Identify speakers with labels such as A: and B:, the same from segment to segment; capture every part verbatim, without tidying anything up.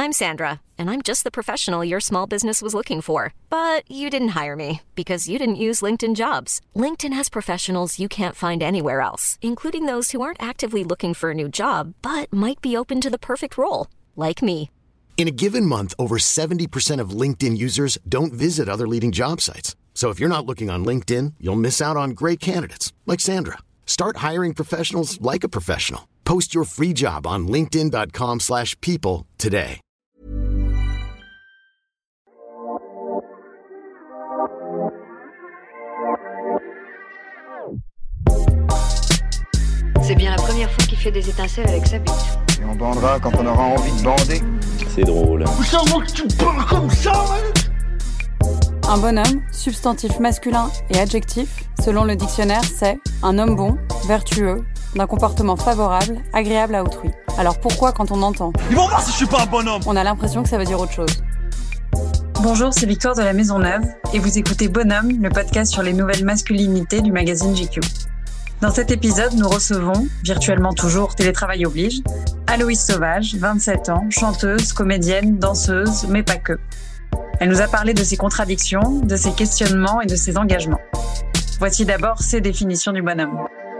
A: I'm Sandra, and I'm just the professional your small business was looking for. But you didn't hire me because you didn't use LinkedIn Jobs. LinkedIn has professionals you can't find anywhere else, including those who aren't actively looking for a new job, but might be open to the perfect role, like me.
B: In a given month, over seventy percent of LinkedIn users don't visit other leading job sites. So if you're not looking on LinkedIn, you'll miss out on great candidates like Sandra. Start hiring professionals like a professional. Post your free job on linkedin.com slash people today.
C: C'est bien la première fois qu'il fait des étincelles avec sa bite.
D: Et on bandera quand on aura envie de bander.
E: C'est drôle.
D: C'est moi que tu parles comme ça, mec.
F: Un bonhomme, substantif masculin et adjectif, selon le dictionnaire, c'est un homme bon, vertueux, d'un comportement favorable, agréable à autrui. Alors pourquoi, quand on entend
D: Ils vont voir si je suis pas un bonhomme,
F: on a l'impression que ça veut dire autre chose?
G: Bonjour, c'est Victoire de la Maison Neuve et vous écoutez Bonhomme, le podcast sur les nouvelles masculinités du magazine G Q. Dans cet épisode, nous recevons, virtuellement toujours, télétravail oblige, Aloïse Sauvage, vingt-sept ans, chanteuse, comédienne, danseuse, mais pas que. Elle nous a parlé de ses contradictions, de ses questionnements et de ses engagements. Voici d'abord ses définitions du bonhomme.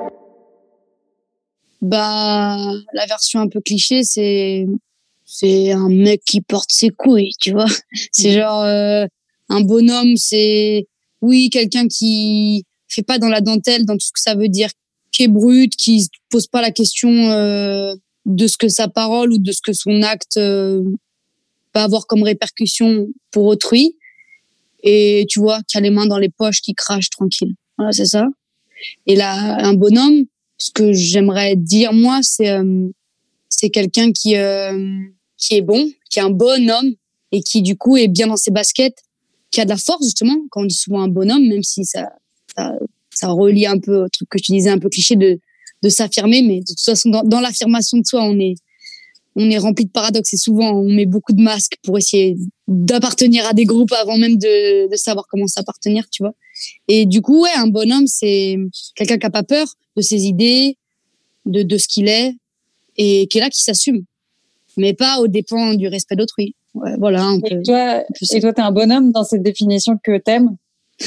H: Bah, la version un peu cliché, c'est c'est un mec qui porte ses couilles, tu vois. C'est genre euh, un bonhomme, c'est oui quelqu'un qui fait pas dans la dentelle, dans tout ce que ça veut dire, qui est brut, qui se pose pas la question euh, de ce que sa parole ou de ce que son acte euh, va avoir comme répercussion pour autrui. Et tu vois, qui a les mains dans les poches, qui crache tranquille. Voilà, c'est ça. Et là, un bonhomme, ce que j'aimerais dire moi, c'est euh, c'est quelqu'un qui euh, qui est bon, qui est un bon homme et qui du coup est bien dans ses baskets, qui a de la force justement. Quand on dit souvent un bonhomme, même si ça ça, ça relie un peu au truc que je te disais un peu cliché de de s'affirmer, mais de toute façon dans, dans l'affirmation de soi, on est on est rempli de paradoxes et souvent on met beaucoup de masques pour essayer d'appartenir à des groupes avant même de de savoir comment s'appartenir, tu vois. Et du coup, ouais, un bonhomme, c'est quelqu'un qui a pas peur de ses idées, de de ce qu'il est et qui est là, qui s'assume, mais pas aux dépens du respect d'autrui. Ouais, voilà. Un
G: et
H: peu,
G: toi, et toi, t'es un bonhomme dans cette définition que t'aimes?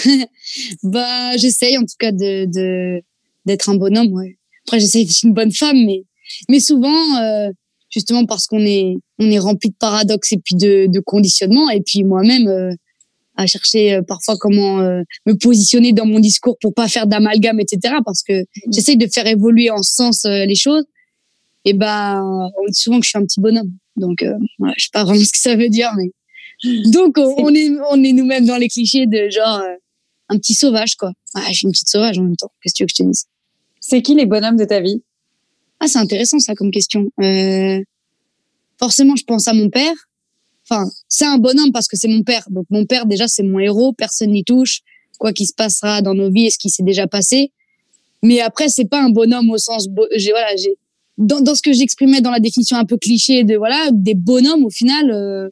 H: Bah, j'essaye en tout cas de de d'être un bonhomme. Ouais. Après, j'essaye d'être une bonne femme, mais mais souvent, euh, justement parce qu'on est on est rempli de paradoxes et puis de de conditionnements. Et puis moi-même. Euh, à chercher euh, parfois comment euh, me positionner dans mon discours pour pas faire d'amalgame, et cetera. Parce que mmh. j'essaye de faire évoluer en ce sens euh, les choses. Et ben, on dit souvent que je suis un petit bonhomme. Donc, euh, ouais, je sais pas vraiment ce que ça veut dire, mais donc on, on est on est nous-mêmes dans les clichés de genre euh, un petit sauvage, quoi. Ah, je suis une petite sauvage en même temps. Qu'est-ce que tu veux que je te dise?
G: C'est qui les bonhommes de ta vie?
H: Ah, c'est intéressant ça comme question. Euh, forcément, je pense à mon père. Enfin, c'est un bonhomme parce que c'est mon père. Donc, mon père, déjà, c'est mon héros. Personne n'y touche. Quoi qu'il se passera dans nos vies et ce qui s'est déjà passé. Mais après, c'est pas un bonhomme au sens, bo- j'ai, voilà, j'ai, dans, dans ce que j'exprimais dans la définition un peu cliché de, voilà, des bonhommes, au final, euh,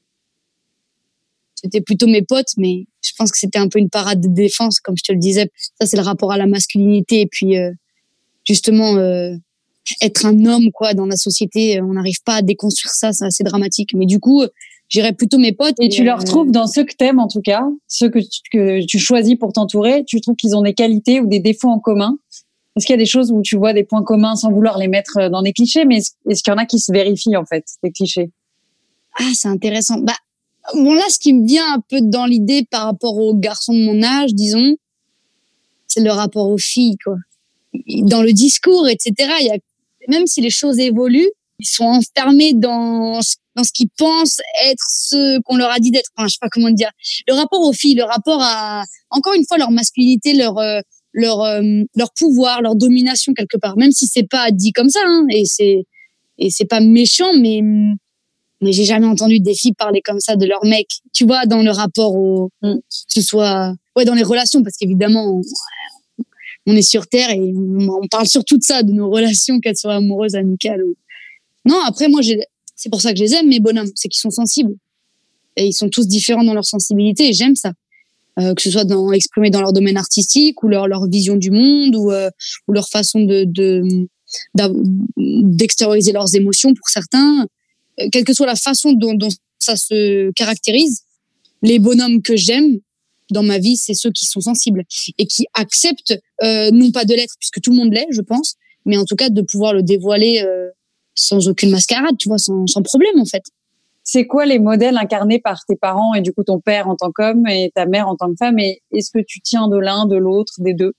H: c'était plutôt mes potes, mais je pense que c'était un peu une parade de défense, comme je te le disais. Ça, c'est le rapport à la masculinité. Et puis, euh, justement, euh, être un homme, quoi, dans la société, on n'arrive pas à déconstruire ça. C'est assez dramatique. Mais du coup, j'irais plutôt mes potes.
G: Et tu leur trouves dans ceux que t'aimes, en tout cas, ceux que tu, que tu choisis pour t'entourer, tu trouves qu'ils ont des qualités ou des défauts en commun? Est-ce qu'il y a des choses où tu vois des points communs sans vouloir les mettre dans des clichés, mais est-ce, est-ce qu'il y en a qui se vérifient, en fait, des clichés?
H: Ah, c'est intéressant. Bah, bon, là, ce qui me vient un peu dans l'idée par rapport aux garçons de mon âge, disons, c'est le rapport aux filles, quoi. Dans le discours, et cetera, il y a, même si les choses évoluent, ils sont enfermés dans dans ce qu'ils pensent être ce qu'on leur a dit d'être. Enfin, je sais pas comment dire. Le rapport aux filles, le rapport à, encore une fois, leur masculinité, leur euh, leur euh, leur pouvoir, leur domination quelque part. Même si c'est pas dit comme ça, hein, et c'est et c'est pas méchant, mais mais j'ai jamais entendu des filles parler comme ça de leur mec. Tu vois, dans le rapport au, que ce soit, ouais, dans les relations, parce qu'évidemment, on, on est sur Terre et on, on parle surtout de ça, de nos relations, qu'elles soient amoureuses, amicales ou. Non, après, moi, j'ai, c'est pour ça que je les aime, mes bonhommes, c'est qu'ils sont sensibles. Et ils sont tous différents dans leur sensibilité et j'aime ça. Euh, que ce soit dans, exprimé dans leur domaine artistique ou leur, leur vision du monde ou, euh, ou leur façon de, de, d'extérioriser leurs émotions pour certains. Euh, quelle que soit la façon dont, dont ça se caractérise. Les bonhommes que j'aime dans ma vie, c'est ceux qui sont sensibles et qui acceptent, euh, non pas de l'être, puisque tout le monde l'est, je pense, mais en tout cas de pouvoir le dévoiler euh, sans aucune mascarade, tu vois, sans, sans problème en fait.
G: C'est quoi les modèles incarnés par tes parents et du coup ton père en tant qu'homme et ta mère en tant que femme, et est-ce que tu tiens de l'un, de l'autre, des deux?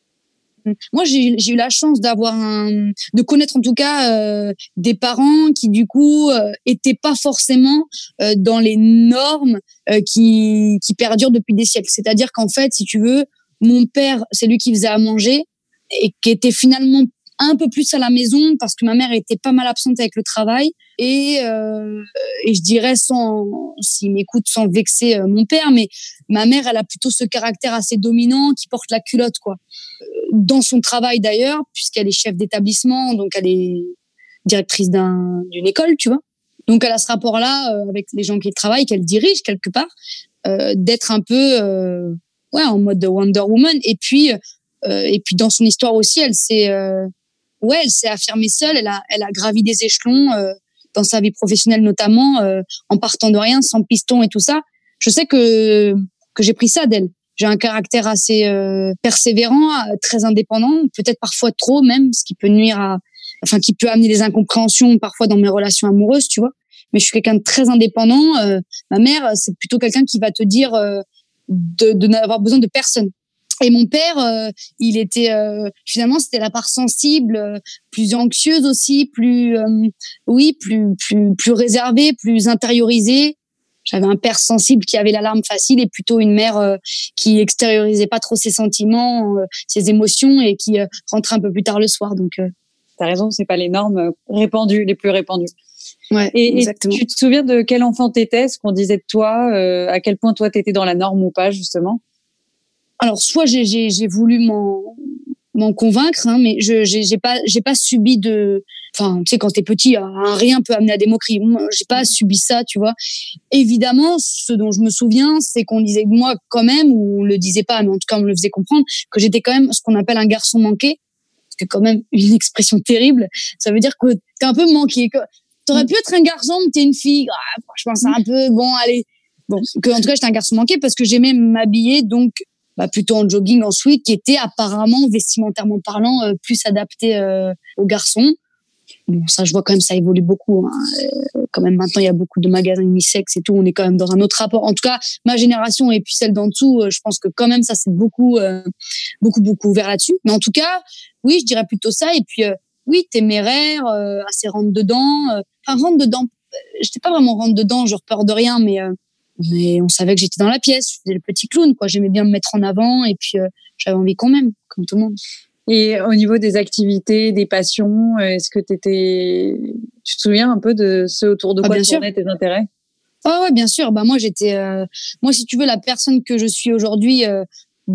H: Moi, j'ai, j'ai eu la chance d'avoir un, de connaître en tout cas euh, des parents qui du coup euh, étaient pas forcément euh, dans les normes euh, qui qui perdurent depuis des siècles. C'est-à-dire qu'en fait, si tu veux, mon père, c'est lui qui faisait à manger et qui était finalement un peu plus à la maison parce que ma mère était pas mal absente avec le travail et euh, et je dirais sans, s'il m'écoute, sans vexer euh, mon père, mais ma mère, elle a plutôt ce caractère assez dominant qui porte la culotte, quoi. Dans son travail d'ailleurs, puisqu'elle est chef d'établissement, donc elle est directrice d'un, d'une école, tu vois. Donc elle a ce rapport-là euh, avec les gens qui travaillent, qu'elle dirige quelque part, euh, d'être un peu euh, ouais, en mode Wonder Woman. Et puis, euh, et puis dans son histoire aussi, elle s'est, euh, ouais, elle s'est affirmée seule, elle a, elle a gravi des échelons euh, dans sa vie professionnelle notamment, euh, en partant de rien, sans piston et tout ça. Je sais que, que j'ai pris ça d'elle. J'ai un caractère assez euh, persévérant, très indépendant, peut-être parfois trop même, ce qui peut nuire à, enfin qui peut amener des incompréhensions parfois dans mes relations amoureuses, tu vois. Mais je suis quelqu'un de très indépendant. Euh, ma mère, c'est plutôt quelqu'un qui va te dire euh, de, de n'avoir besoin de personne. Et mon père, euh, il était euh, finalement c'était la part sensible, euh, plus anxieuse aussi, plus euh, oui, plus plus plus réservée, plus intériorisée. J'avais un père sensible qui avait l'alarme facile et plutôt une mère euh, qui extériorisait pas trop ses sentiments, euh, ses émotions et qui euh, rentrait un peu plus tard le soir. Donc, euh...
G: t'as raison, c'est pas les normes répandues, les plus répandues.
H: Ouais,
G: et,
H: exactement.
G: Et tu te souviens de quel enfant t'étais, ce qu'on disait de toi, euh, à quel point toi t'étais dans la norme ou pas justement?
H: Alors, soit j'ai, j'ai, j'ai voulu m'en, m'en convaincre, hein, mais je, j'ai, j'ai pas, j'ai pas subi de, enfin, tu sais, quand t'es petit, un rien peut amener à des moqueries. Moi, j'ai pas subi ça, tu vois. Évidemment, ce dont je me souviens, c'est qu'on disait de moi quand même, ou on le disait pas, mais en tout cas, on me le faisait comprendre, que j'étais quand même ce qu'on appelle un garçon manqué. C'est quand même une expression terrible. Ça veut dire que t'es un peu manqué. Que t'aurais pu être un garçon, mais t'es une fille. Ah, franchement, c'est un peu, bon, allez. Bon, que, en tout cas, j'étais un garçon manqué parce que j'aimais m'habiller, donc, bah, plutôt en jogging, en sweat, qui était apparemment, vestimentairement parlant, euh, plus adapté euh, aux garçons. Bon, ça, je vois quand même, ça évolue beaucoup. Hein. Euh, quand même, maintenant, il y a beaucoup de magasins unisex et tout. On est quand même dans un autre rapport. En tout cas, ma génération et puis celle d'en dessous, euh, je pense que quand même, ça s'est beaucoup, euh, beaucoup, beaucoup ouvert là-dessus. Mais en tout cas, oui, je dirais plutôt ça. Et puis, euh, oui, téméraire, euh, assez rentre dedans. Euh, enfin, rentre dedans. J'étais pas vraiment rentre dedans, genre peur de rien, mais euh, mais on savait que j'étais dans la pièce. Je faisais le petit clown, quoi. J'aimais bien me mettre en avant et puis euh, j'avais envie quand même, comme tout le monde.
G: Et au niveau des activités, des passions, est-ce que t'étais, tu te souviens un peu de ce autour de quoi ah, tournaient tes intérêts?
H: Ah ouais, bien sûr. Bah moi j'étais, euh, moi si tu veux, la personne que je suis aujourd'hui euh,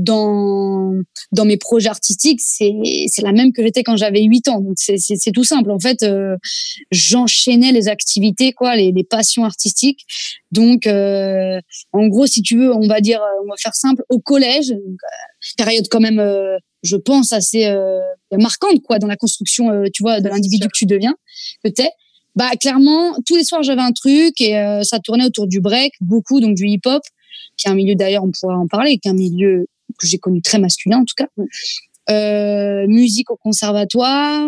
H: dans dans mes projets artistiques, c'est c'est la même que j'étais quand j'avais huit ans. Donc c'est c'est, c'est tout simple. En fait, euh, j'enchaînais les activités, quoi, les, les passions artistiques. Donc euh, en gros, si tu veux, on va dire, on va faire simple, au collège, donc, euh, période quand même. Euh, je pense assez euh, marquante, quoi, dans la construction, euh, tu vois, de l'individu que tu deviens, que t'es. Bah clairement, tous les soirs j'avais un truc et euh, ça tournait autour du break, beaucoup, donc du hip-hop, qui est un milieu d'ailleurs, on pourra en parler, qui est un milieu que j'ai connu très masculin en tout cas. Euh, musique au conservatoire,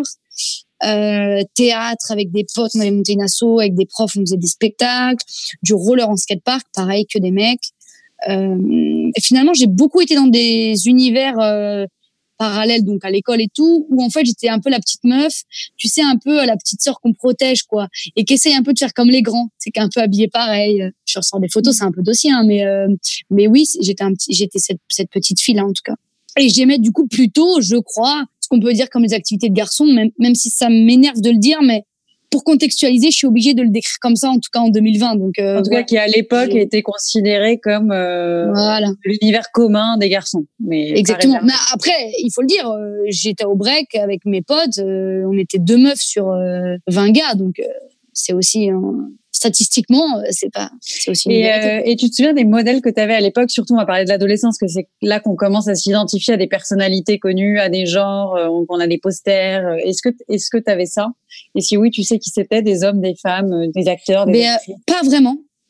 H: euh, théâtre avec des potes, on avait monté une asso avec des profs, on faisait des spectacles, du roller en skatepark, pareil que des mecs. Euh, et finalement, j'ai beaucoup été dans des univers euh, parallèle donc à l'école et tout, où en fait j'étais un peu la petite meuf, tu sais, un peu la petite sœur qu'on protège, quoi, et qui essaye un peu de faire comme les grands, c'est qu'un peu habillée pareil. Je ressors des photos, c'est un peu dossier, hein, mais euh, mais oui, j'étais un petit, j'étais cette cette petite fille là en tout cas. Et j'aimais du coup plutôt, je crois, ce qu'on peut dire comme les activités de garçon, même même si ça m'énerve de le dire, mais pour contextualiser, je suis obligée de le décrire comme ça, en tout cas en deux mille vingt. Donc, euh,
G: en tout
H: voilà.
G: cas, qui à l'époque J'ai... était considéré comme euh,
H: voilà.
G: l'univers commun des garçons. Mais
H: exactement. Mais après, il faut le dire, euh, j'étais au break avec mes potes, euh, on était deux meufs sur euh, vingt gars, donc euh, c'est aussi euh, statistiquement, euh, c'est pas, c'est aussi. Une
G: et, euh, et tu te souviens des modèles que tu avais à l'époque, surtout on va parler de l'adolescence, que c'est là qu'on commence à s'identifier à des personnalités connues, à des genres, euh, qu'on a des posters. Est-ce que est-ce que tu avais ça? Et si oui, tu sais qui c'était, des hommes, des femmes, des acteurs, des
H: Mais, euh, pas vraiment.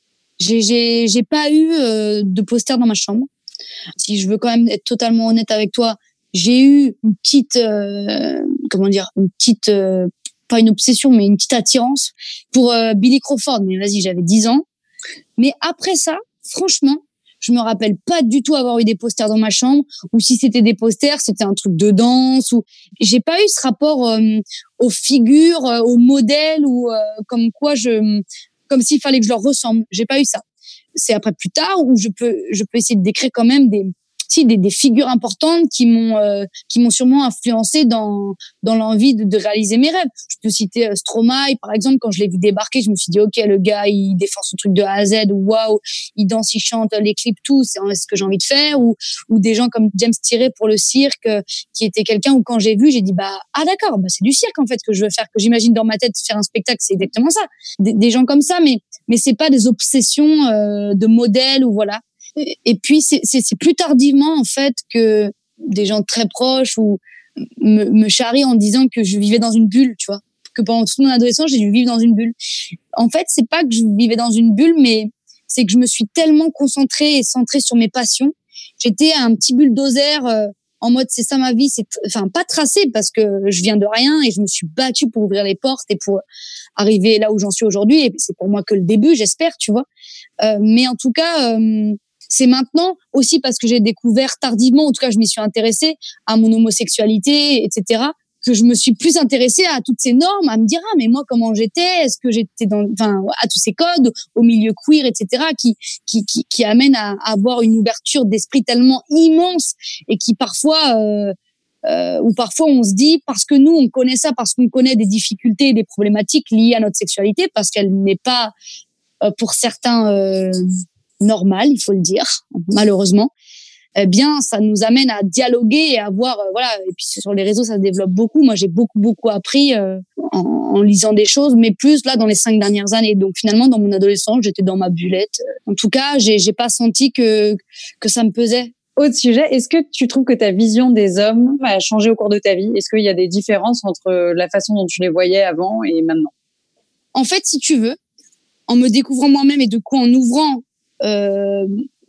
H: j'ai j'ai j'ai pas eu euh, de poster dans ma chambre. Si je veux quand même être totalement honnête avec toi, j'ai eu une petite euh, comment dire, une petite euh, pas une obsession mais une petite attirance pour euh, Billy Crawford, mais vas-y, j'avais dix ans. Mais après ça, franchement, je me rappelle pas du tout avoir eu des posters dans ma chambre, ou si c'était des posters, c'était un truc de danse, ou j'ai pas eu ce rapport euh, aux figures, euh, aux modèles, ou euh, comme quoi je, comme s'il fallait que je leur ressemble. J'ai pas eu ça. C'est après plus tard où je peux, je peux essayer de décrire quand même des, si des, des figures importantes qui m'ont, euh, qui m'ont sûrement influencé dans, dans l'envie de, de réaliser mes rêves. Je peux citer euh, Stromae, par exemple, quand je l'ai vu débarquer, je me suis dit, ok, le gars, il défend son truc de A à Z, ou waouh, il danse, il chante, les clips, tout, c'est ce que j'ai envie de faire, ou, ou des gens comme James Tiré pour le cirque, euh, qui était quelqu'un où quand j'ai vu, j'ai dit, bah, ah, d'accord, bah, c'est du cirque, en fait, que je veux faire, que j'imagine dans ma tête faire un spectacle, c'est exactement ça. Des, des gens comme ça, mais, mais c'est pas des obsessions, euh, de modèles, ou voilà. Et puis c'est, c'est, c'est plus tardivement en fait que des gens très proches ou me, me charrient en disant que je vivais dans une bulle, tu vois, que pendant toute mon adolescence j'ai dû vivre dans une bulle. En fait, c'est pas que je vivais dans une bulle, mais c'est que je me suis tellement concentrée et centrée sur mes passions. J'étais un petit bulldozer euh, en mode c'est ça ma vie, c'est enfin pas tracé parce que je viens de rien et je me suis battue pour ouvrir les portes et pour arriver là où j'en suis aujourd'hui. Et c'est pour moi que le début, j'espère, tu vois. Euh, mais en tout cas. Euh, C'est maintenant aussi parce que j'ai découvert tardivement, en tout cas je m'y suis intéressée à mon homosexualité, et cetera, que je me suis plus intéressée à toutes ces normes, à me dire ah mais moi comment j'étais, est-ce que j'étais dans, enfin à tous ces codes, au milieu queer, et cetera, qui qui qui, qui amènent à, à avoir une ouverture d'esprit tellement immense et qui parfois euh, euh, ou parfois on se dit parce que nous on connaît ça, parce qu'on connaît des difficultés et des problématiques liées à notre sexualité, parce qu'elle n'est pas euh, pour certains euh, normal, il faut le dire, malheureusement, eh bien, ça nous amène à dialoguer et à voir, euh, voilà, et puis sur les réseaux, ça se développe beaucoup. Moi, j'ai beaucoup, beaucoup appris euh, en, en lisant des choses, mais plus là, dans les cinq dernières années. Donc, finalement, dans mon adolescence, j'étais dans ma bullette. En tout cas, j'ai, j'ai pas senti que, que ça me pesait.
G: Autre sujet, est-ce que tu trouves que ta vision des hommes a changé au cours de ta vie? Est-ce qu'il y a des différences entre la façon dont tu les voyais avant et maintenant?
H: En fait, si tu veux, en me découvrant moi-même et de coup, en ouvrant Euh,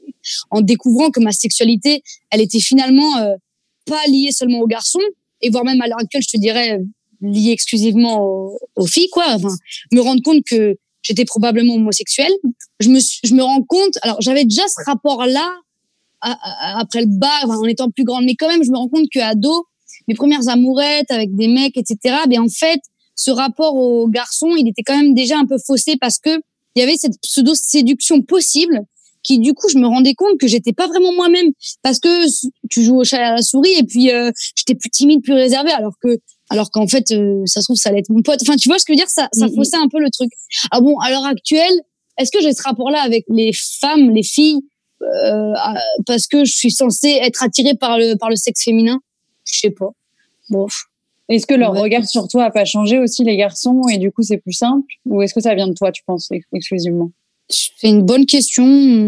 H: en découvrant que ma sexualité, elle était finalement euh, pas liée seulement aux garçons, et voire même à l'heure actuelle, je te dirais, liée exclusivement aux, aux filles, quoi. Enfin, me rendre compte que j'étais probablement homosexuelle. Je me, je me rends compte, alors j'avais déjà ce rapport-là à, à, après le bac, enfin, en étant plus grande, mais quand même, je me rends compte qu'ado, mes premières amourettes avec des mecs, et cetera, ben en fait, ce rapport aux garçons, il était quand même déjà un peu faussé parce que il y avait cette pseudo-séduction possible qui, du coup, je me rendais compte que j'étais pas vraiment moi-même parce que tu joues au chat et à la souris et puis euh, j'étais plus timide, plus réservée alors que, alors qu'en fait, euh, ça se trouve, ça allait être mon pote. Enfin, tu vois ce que je veux dire? Ça, ça mm-hmm. faussait un peu le truc. Ah bon, à l'heure actuelle, est-ce que j'ai ce rapport-là avec les femmes, les filles, euh, parce que je suis censée être attirée par le, par le sexe féminin? Je sais pas. Bon.
G: Est-ce que leur ouais. regard sur toi a pas changé aussi, les garçons, et du coup c'est plus simple, ou est-ce que ça vient de toi, tu penses, exclusivement?
H: C'est une bonne question.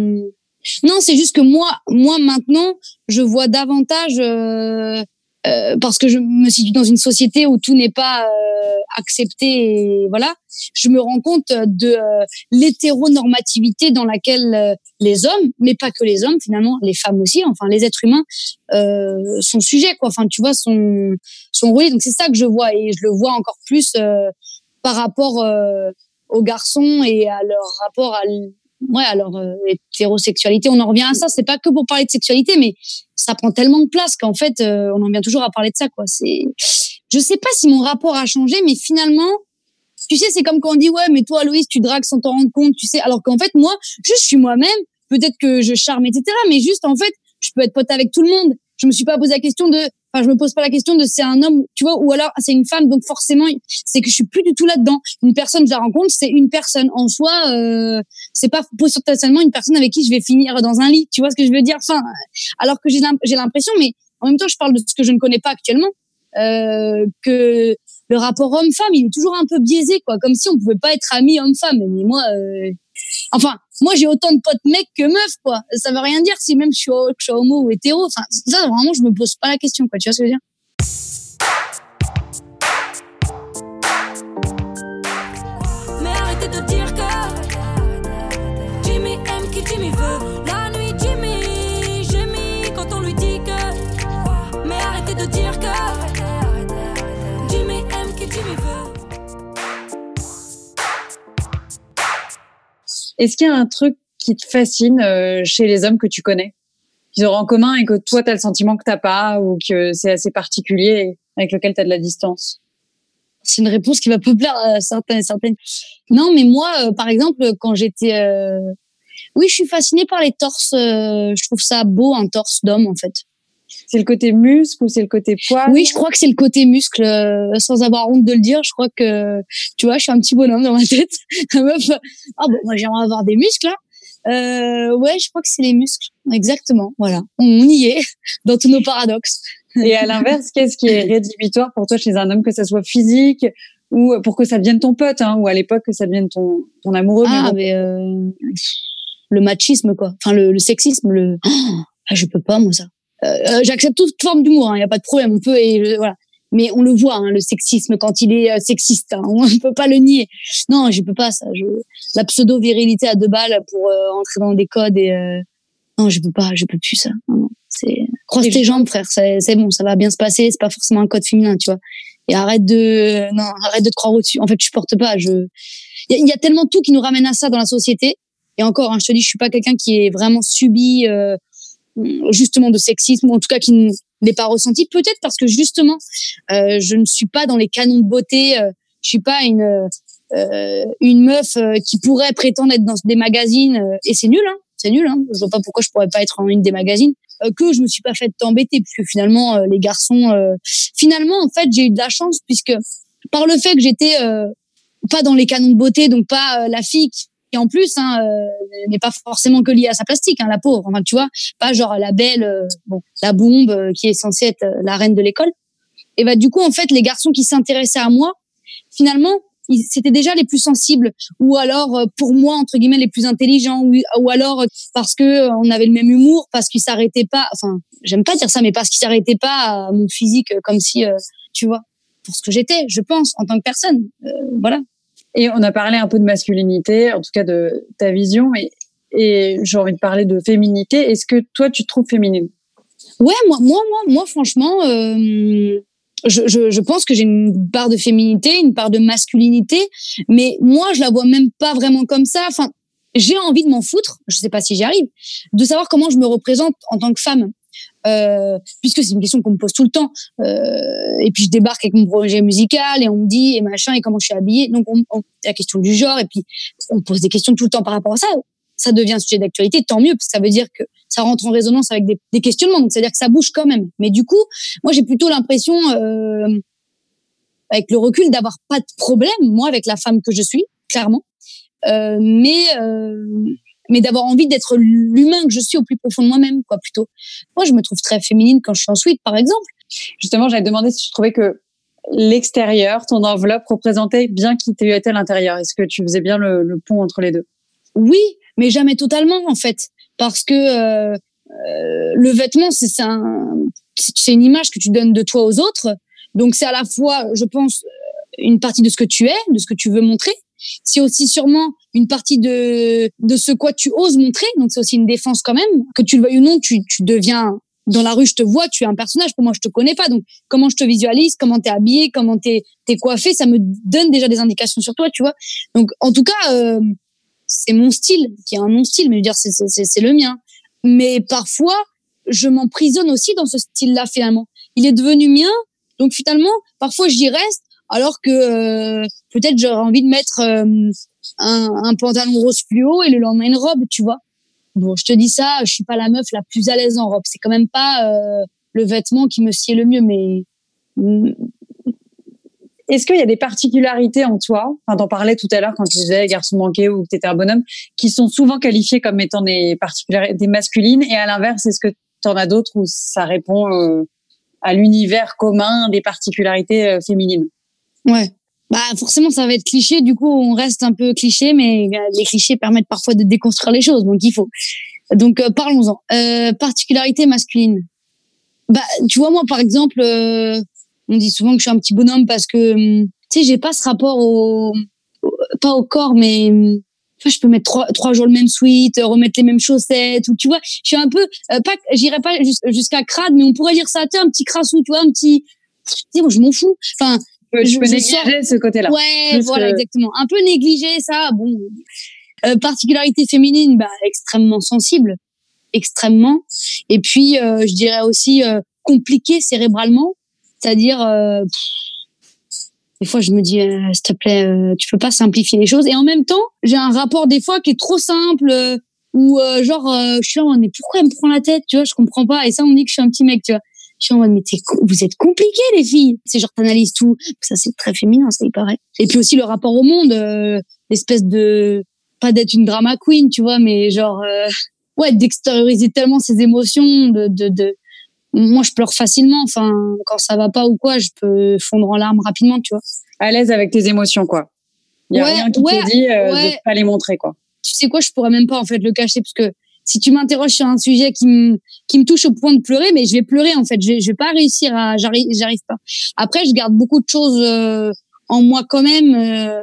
H: Non, c'est juste que moi, moi maintenant, je vois davantage euh, euh, parce que je me situe dans une société où tout n'est pas euh, accepté. Et voilà, je me rends compte de euh, l'hétéronormativité dans laquelle euh, les hommes, mais pas que les hommes finalement, les femmes aussi, enfin les êtres humains euh, sont sujets, quoi. Enfin, tu vois, sont sont roulés. Donc c'est ça que je vois, et je le vois encore plus euh, par rapport euh, aux garçons et à leur rapport à ouais à leur euh, hétérosexualité. On en revient à ça. C'est pas que pour parler de sexualité, mais ça prend tellement de place qu'en fait euh, on en vient toujours à parler de ça, quoi. C'est, je sais pas si mon rapport a changé, mais finalement, tu sais, c'est comme quand on dit ouais, mais toi, Aloïs, tu dragues sans t'en rendre compte, tu sais. Alors qu'en fait, moi, juste je suis moi-même. Peut-être que je charme, et cetera. Mais juste en fait, je peux être pote avec tout le monde. Je me suis pas posé la question de, enfin, je me pose pas la question de c'est un homme, tu vois, ou alors c'est une femme. Donc forcément, c'est que je suis plus du tout là-dedans. Une personne, je la rencontre, c'est une personne en soi. Euh, c'est pas potentiellement une personne avec qui je vais finir dans un lit. Tu vois ce que je veux dire? Enfin, alors que j'ai j'ai l'impression, mais en même temps, je parle de ce que je ne connais pas actuellement, euh, que le rapport homme-femme, il est toujours un peu biaisé, quoi, comme si on pouvait pas être amis homme-femme. Mais moi, euh, enfin, moi j'ai autant de potes mecs que meufs, quoi. Ça veut rien dire si même je suis, je suis homo ou hétéro. Enfin, ça vraiment, je me pose pas la question, quoi. Tu vois ce que je veux dire?
E: Mais arrêtez de dire que Jimmy Jimmy veut. La nuit, Jimmy, Jimmy, quand on lui dit que. Mais arrêtez de dire que. Jimmy aime qui Jimmy veut.
G: Est-ce qu'il y a un truc qui te fascine euh, chez les hommes que tu connais, qu'ils auront en commun et que toi, tu as le sentiment que tu n'as pas ou que c'est assez particulier et avec lequel tu as de la distance?
H: C'est une réponse qui va peu plaire à certains, certaines. Non, mais moi, euh, par exemple, quand j'étais... Euh... Oui, je suis fascinée par les torses. Euh, je trouve ça beau, un torse d'homme, en fait.
G: C'est le côté muscle ou c'est le côté poids?
H: Oui, je crois que c'est le côté muscle, euh, sans avoir honte de le dire. Je crois que, tu vois, je suis un petit bonhomme dans ma tête. La meuf, ah bon, moi j'aimerais avoir des muscles, là. Euh, ouais, je crois que c'est les muscles. Exactement, voilà. On y est, dans tous nos paradoxes.
G: Et à l'inverse, qu'est-ce qui est rédhibitoire pour toi chez un homme, que ça soit physique ou pour que ça devienne ton pote, hein, ou à l'époque que ça devienne ton, ton amoureux?
H: Ah,
G: mais, bon.
H: mais euh, le machisme, quoi. Enfin, le, le sexisme, le... Oh, ah, je peux pas, moi, ça. Euh, j'accepte toute forme d'humour, il hein, y a pas de problème, on peut, et euh, voilà. Mais on le voit, hein, le sexisme, quand il est euh, sexiste, hein, on ne peut pas le nier. Non, je peux pas ça. Je... La pseudo-virilité à deux balles pour euh, entrer dans des codes et... Euh... Non, je peux pas, je peux plus ça. Non, non. C'est... Croise tes jambes, frère, c'est, c'est bon, ça va bien se passer, c'est pas forcément un code féminin, tu vois. Et arrête de... Non, arrête de te croire au-dessus. En fait, je supporte pas, je... Il y, y a tellement tout qui nous ramène à ça dans la société. Et encore, hein, je te dis, je suis pas quelqu'un qui est vraiment subi... Euh... justement de sexisme, ou en tout cas qui ne l'ait pas ressenti, peut-être parce que justement euh, je ne suis pas dans les canons de beauté, euh, je suis pas une euh, une meuf euh, qui pourrait prétendre être dans des magazines, euh, et c'est nul, hein, c'est nul, hein, je vois pas pourquoi je pourrais pas être en une des magazines, euh, que je me suis pas fait embêter, puisque finalement euh, les garçons, euh, finalement en fait j'ai eu de la chance, puisque par le fait que j'étais euh, pas dans les canons de beauté, donc pas euh, la fille qui Et en plus, hein, euh, n'est pas forcément que liée à sa plastique, hein, la pauvre. Enfin, tu vois, pas genre la belle, euh, bon, la bombe euh, qui est censée être euh, la reine de l'école. Et bah du coup, en fait, les garçons qui s'intéressaient à moi, finalement, ils, c'était déjà les plus sensibles, ou alors euh, pour moi entre guillemets les plus intelligents, ou, ou alors euh, parce que euh, on avait le même humour, parce qu'ils s'arrêtaient pas. Enfin, j'aime pas dire ça, mais parce qu'ils s'arrêtaient pas à mon physique, euh, comme si, euh, tu vois, pour ce que j'étais, je pense, en tant que personne. Euh, voilà.
G: Et on a parlé un peu de masculinité, en tout cas de ta vision, et, et j'ai envie de parler de féminité. Est-ce que toi, tu te trouves féminine?
H: Ouais, moi, moi, moi, moi, franchement, euh, je, je, je pense que j'ai une part de féminité, une part de masculinité, mais moi, je la vois même pas vraiment comme ça. Enfin, j'ai envie de m'en foutre, je sais pas si j'y arrive, de savoir comment je me représente en tant que femme. Euh, puisque c'est une question qu'on me pose tout le temps, euh, et puis je débarque avec mon projet musical et on me dit et machin et comment je suis habillée, donc on, on, la question du genre, et puis on me pose des questions tout le temps par rapport à ça. Ça devient un sujet d'actualité, tant mieux, parce que ça veut dire que ça rentre en résonance avec des, des questionnements, donc ça veut dire que ça bouge quand même. Mais du coup, moi j'ai plutôt l'impression, euh, avec le recul, d'avoir pas de problème, moi, avec la femme que je suis, clairement, euh, mais euh, mais d'avoir envie d'être l'humain que je suis au plus profond de moi-même, quoi, plutôt. Moi, je me trouve très féminine quand je suis en suite, par exemple.
G: Justement, j'allais te demander si tu trouvais que l'extérieur, ton enveloppe, représentait bien qui tu étais à l'intérieur. Est-ce que tu faisais bien le, le pont entre les deux?
H: Oui, mais jamais totalement, en fait. Parce que euh, euh, le vêtement, c'est, c'est, un, c'est une image que tu donnes de toi aux autres. Donc, c'est à la fois, je pense, une partie de ce que tu es, de ce que tu veux montrer. C'est aussi sûrement une partie de de ce quoi tu oses montrer, donc c'est aussi une défense quand même, que tu le veuilles ou non, tu tu deviens, dans la rue je te vois, tu es un personnage, pour moi je te connais pas, donc comment je te visualise, comment t'es habillé, comment t'es t'es coiffé, ça me donne déjà des indications sur toi, tu vois. Donc en tout cas euh, c'est mon style, qui est un non style, mais je veux dire c'est c'est c'est le mien, mais parfois je m'emprisonne aussi dans ce style-là finalement. Il est devenu mien, donc finalement parfois j'y reste. Alors que euh, peut-être j'aurais envie de mettre euh, un, un pantalon rose fluo et le lendemain une robe, tu vois. Bon, je te dis ça, je suis pas la meuf la plus à l'aise en robe. C'est quand même pas euh, le vêtement qui me sied le mieux, mais...
G: Est-ce qu'il y a des particularités en toi, enfin, t'en parlais tout à l'heure quand tu disais garçon manqué ou que t'étais un bonhomme, qui sont souvent qualifiées comme étant des particularités masculines, et à l'inverse, est-ce que t'en as d'autres où ça répond euh, à l'univers commun des particularités euh, féminines?
H: Ouais. Bah, forcément, ça va être cliché. Du coup, on reste un peu cliché, mais les clichés permettent parfois de déconstruire les choses. Donc, il faut. Donc, euh, parlons-en. Euh, particularité masculine. Bah, tu vois, moi, par exemple, euh, on dit souvent que je suis un petit bonhomme parce que, tu sais, j'ai pas ce rapport au, au, pas au corps, mais Enfin, je peux mettre trois, trois jours le même sweat, remettre les mêmes chaussettes, ou tu vois, je suis un peu, euh, pas, j'irai pas jus- jusqu'à crade, mais on pourrait dire ça, tu sais, un petit crassou, tu vois, un petit, tu sais, moi, je m'en fous. Enfin,
G: Je, je peux
H: je
G: négliger
H: sens-
G: ce côté-là.
H: ouais,
G: Plus
H: voilà,
G: que-
H: exactement. Un peu négligé, ça, bon. Euh, particularité féminine, bah, extrêmement sensible, extrêmement. Et puis, euh, je dirais aussi euh, compliqué cérébralement, c'est-à-dire, euh, pff, des fois, je me dis, euh, s'il te plaît, euh, tu peux pas simplifier les choses. Et en même temps, j'ai un rapport des fois qui est trop simple, euh, où euh, genre, euh, je suis en mode, mais pourquoi elle me prend la tête, tu vois, je comprends pas. Et ça, on me dit que je suis un petit mec, tu vois. Je suis en mode, mais t'es co- vous êtes compliqués, les filles. C'est genre, t'analyses tout. Ça, c'est très féminin, ça, il paraît. Et puis aussi le rapport au monde, euh, l'espèce de, pas d'être une drama queen, tu vois, mais genre, euh, ouais, d'extérioriser tellement ses émotions, de, de, de, moi, je pleure facilement. Enfin, quand ça va pas ou quoi, je peux fondre en larmes rapidement, tu vois.
G: À l'aise avec tes émotions, quoi. Il y a
H: Ouais,
G: rien qui
H: ouais,
G: te dit euh,
H: ouais.
G: de pas les montrer, quoi.
H: Tu sais quoi, je pourrais même pas, en fait, le cacher, parce que si tu m'interroges sur un sujet qui me, qui me touche au point de pleurer, mais je vais pleurer, en fait. Je vais, je vais pas réussir à, j'arrive, j'arrive pas. Après, je garde beaucoup de choses, euh, en moi quand même, euh,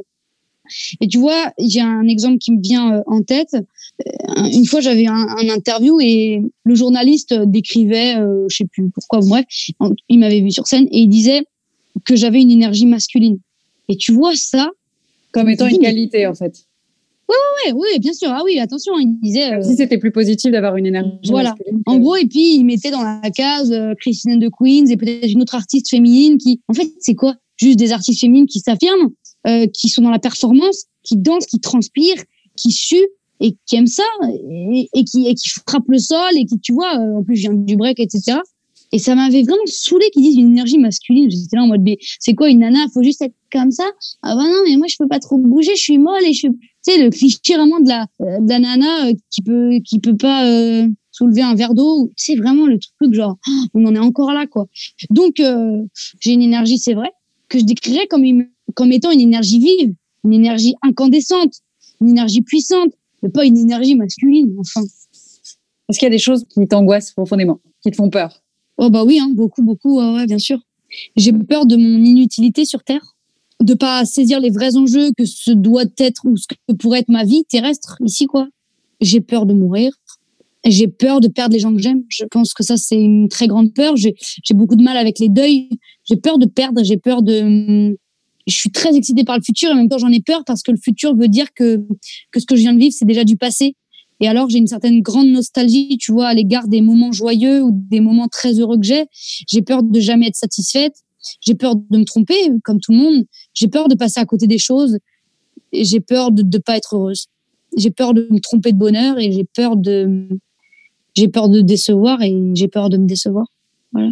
H: et tu vois, j'ai un exemple qui me vient euh, en tête. Euh, Une fois, j'avais un, un interview et le journaliste décrivait, euh, je sais plus pourquoi, bref, il m'avait vu sur scène et il disait que j'avais une énergie masculine. Et tu vois ça,
G: Comme étant
H: dis,
G: une
H: mais-
G: qualité, en fait.
H: ouais, ouais, bien sûr. Ah oui, attention, il disait.
G: Comme
H: euh,
G: si c'était plus positif d'avoir une énergie
H: Voilà.
G: masculine.
H: En gros, et puis il mettait dans la case euh, Christine and the Queens et peut-être une autre artiste féminine qui, en fait, c'est quoi? Juste des artistes féminines qui s'affirment, euh, qui sont dans la performance, qui dansent, qui transpirent, qui suent et qui aiment ça et, et qui et qui frappent le sol et qui, tu vois, euh, en plus je viens du break, et cetera. Et ça m'avait vraiment saoulé qu'ils disent une énergie masculine. J'étais là en mode, mais c'est quoi une nana? Faut juste être comme ça? Ah bah non, mais moi je peux pas trop bouger, je suis molle et je suis, tu sais, le cliché vraiment de la, euh, de la nana euh, qui peut, qui peut pas euh, soulever un verre d'eau. C'est vraiment le truc genre, oh, on en est encore là, quoi. Donc, euh, j'ai une énergie, c'est vrai, que je décrirais comme, une, comme étant une énergie vive, une énergie incandescente, une énergie puissante, mais pas une énergie masculine, enfin.
G: Est-ce qu'il y a des choses qui t'angoissent profondément, qui te font peur?
H: Oh bah oui, hein, beaucoup, beaucoup, ouais, ouais, bien sûr. J'ai peur de mon inutilité sur Terre, de pas saisir les vrais enjeux que ce doit être ou ce que pourrait être ma vie terrestre ici, quoi. J'ai peur de mourir. J'ai peur de perdre les gens que j'aime. Je pense que ça, c'est une très grande peur. J'ai, j'ai beaucoup de mal avec les deuils. J'ai peur de perdre. J'ai peur de... Je suis très excitée par le futur et en même temps, j'en ai peur parce que le futur veut dire que, que ce que je viens de vivre, c'est déjà du passé. Et alors, j'ai une certaine grande nostalgie, tu vois, à l'égard des moments joyeux ou des moments très heureux que j'ai. J'ai peur de jamais être satisfaite. J'ai peur de me tromper, comme tout le monde. J'ai peur de passer à côté des choses. Et j'ai peur de ne pas être heureuse. J'ai peur de me tromper de bonheur et j'ai peur de, j'ai peur de décevoir et j'ai peur de me décevoir. Voilà.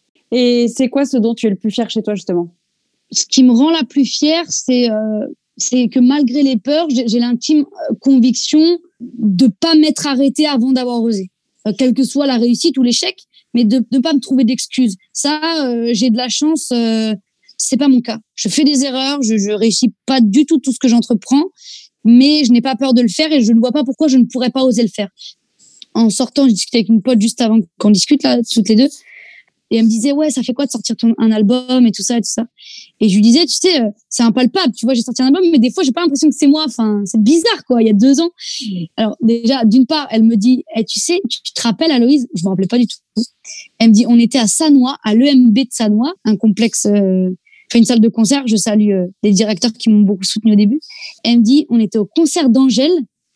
G: Et c'est quoi ce dont tu es le plus fier chez toi, justement?
H: Ce qui me rend la plus fière, c'est, euh, c'est que malgré les peurs, j'ai, j'ai l'intime conviction de pas m'être arrêtée avant d'avoir osé. Euh, quelle que soit la réussite ou l'échec, mais de ne pas me trouver d'excuses. Ça, euh, j'ai de la chance, euh, c'est pas mon cas. Je fais des erreurs, je, je réussis pas du tout tout ce que j'entreprends, mais je n'ai pas peur de le faire et je ne vois pas pourquoi je ne pourrais pas oser le faire. En sortant, je discutais avec une pote juste avant qu'on discute là, toutes les deux. Et elle me disait, ouais, ça fait quoi de sortir ton, un album et tout ça et tout ça. Et je lui disais, tu sais, c'est impalpable. Tu vois, j'ai sorti un album, mais des fois, j'ai pas l'impression que c'est moi. Enfin, c'est bizarre, quoi. Il y a deux ans. Alors, déjà, d'une part, elle me dit, hey, tu sais, tu, tu te rappelles, Aloïse? Je me rappelais pas du tout. Elle me dit, on était à Sannois, à l'E M B de Sannois, un complexe, euh, fait une salle de concert. Je salue euh, les directeurs qui m'ont beaucoup soutenu au début. Elle me dit, on était au concert d'Angèle.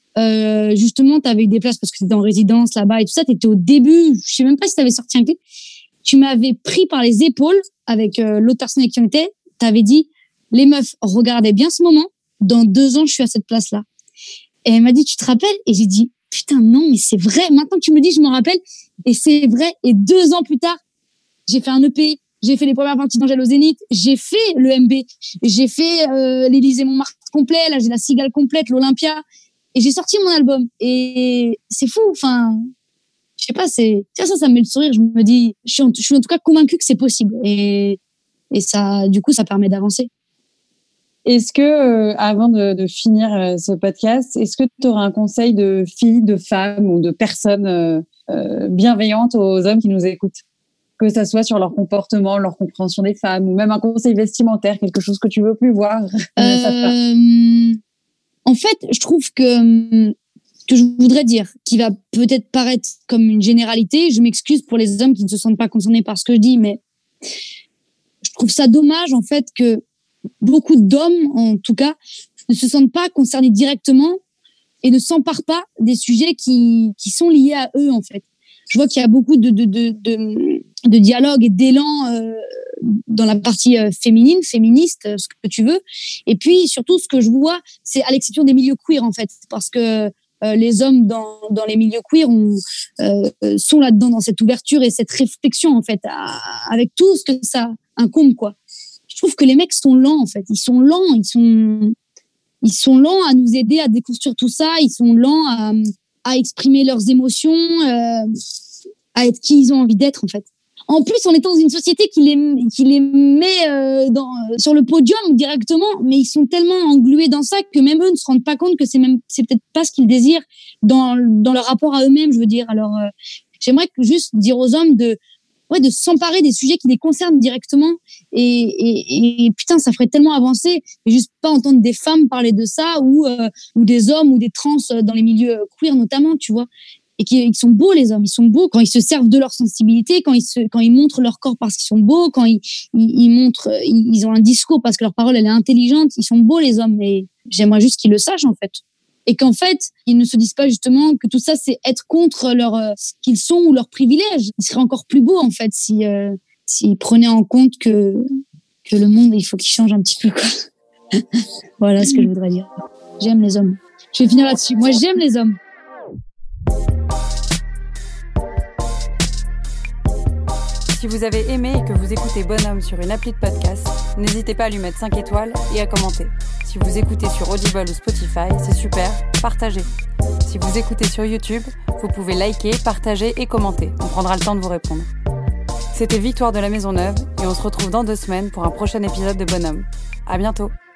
H: Euh, justement, t'avais eu des places parce que t'étais en résidence là-bas et tout ça. T'étais au début. Je sais même pas si t'avais sorti un clip. Tu m'avais pris par les épaules avec euh, l'autre personne avec qui on était. T'avais dit, les meufs, regardez bien ce moment. Dans deux ans, je suis à cette place-là. Et elle m'a dit, tu te rappelles? Et j'ai dit, putain, non, mais c'est vrai. Maintenant que tu me dis, je m'en rappelle. Et c'est vrai. Et deux ans plus tard, j'ai fait un E P. J'ai fait les premières parties d'Angèle au Zénith. J'ai fait le M B. J'ai fait euh, l'Élysée-Montmartre complet. Là, j'ai la Cigale complète, l'Olympia. Et j'ai sorti mon album. Et c'est fou. Enfin, je sais pas, c'est, ça, ça, ça me met le sourire. Je me dis, je suis en, je suis en tout cas convaincue que c'est possible. Et, et ça, du coup, ça permet d'avancer.
G: Est-ce que, euh, avant de, de finir euh, ce podcast, est-ce que tu auras un conseil de filles, de femmes ou de personnes euh, euh, bienveillantes aux hommes qui nous écoutent? Que ça soit sur leur comportement, leur compréhension des femmes, ou même un conseil vestimentaire, quelque chose que tu veux plus voir.
H: Euh, En fait, je trouve que que je voudrais dire, qui va peut-être paraître comme une généralité. Je m'excuse pour les hommes qui ne se sentent pas concernés par ce que je dis, mais je trouve ça dommage en fait que beaucoup d'hommes, en tout cas, ne se sentent pas concernés directement et ne s'emparent pas des sujets qui qui sont liés à eux en fait. Je vois qu'il y a beaucoup de de de de, de dialogue et d'élan euh, dans la partie euh, féminine, féministe, euh, ce que tu veux. Et puis surtout, ce que je vois, c'est à l'exception des milieux queer en fait, parce que Euh, les hommes dans, dans les milieux queer ont, euh, sont là-dedans, dans cette ouverture et cette réflexion, en fait, à, avec tout ce que ça incombe, quoi. Je trouve que les mecs sont lents, en fait. Ils sont lents, ils sont, ils sont lents à nous aider à déconstruire tout ça. Ils sont lents à, à exprimer leurs émotions, euh, à être qui ils ont envie d'être, en fait. En plus, on est dans une société qui les, qui les met euh, dans, sur le podium directement, mais ils sont tellement englués dans ça que même eux ne se rendent pas compte que c'est même, c'est peut-être pas ce qu'ils désirent dans, dans leur rapport à eux-mêmes, je veux dire. Alors, euh, j'aimerais juste dire aux hommes de, ouais, de s'emparer des sujets qui les concernent directement et, et, et putain, ça ferait tellement avancer et juste pas entendre des femmes parler de ça ou, euh, ou des hommes ou des trans dans les milieux queer notamment, tu vois. Et qui ils sont beaux, les hommes, ils sont beaux quand ils se servent de leur sensibilité, quand ils se, quand ils montrent leur corps parce qu'ils sont beaux, quand ils, ils, ils montrent, ils, ils ont un discours parce que leur parole elle est intelligente, ils sont beaux, les hommes. Et j'aimerais juste qu'ils le sachent en fait, et qu'en fait ils ne se disent pas justement que tout ça c'est être contre leur euh, ce qu'ils sont ou leurs privilèges. Ils seraient encore plus beaux en fait si euh, s'ils prenaient en compte que que le monde il faut qu'il change un petit peu quoi. Voilà ce que je voudrais dire. J'aime les hommes. Je vais finir là-dessus. Moi j'aime les hommes.
F: Si vous avez aimé et que vous écoutez Bonhomme sur une appli de podcast, n'hésitez pas à lui mettre cinq étoiles et à commenter. Si vous écoutez sur Audible ou Spotify, c'est super, partagez. Si vous écoutez sur YouTube, vous pouvez liker, partager et commenter. On prendra le temps de vous répondre. C'était Victoire de la Maisonneuve et on se retrouve dans deux semaines pour un prochain épisode de Bonhomme. À bientôt.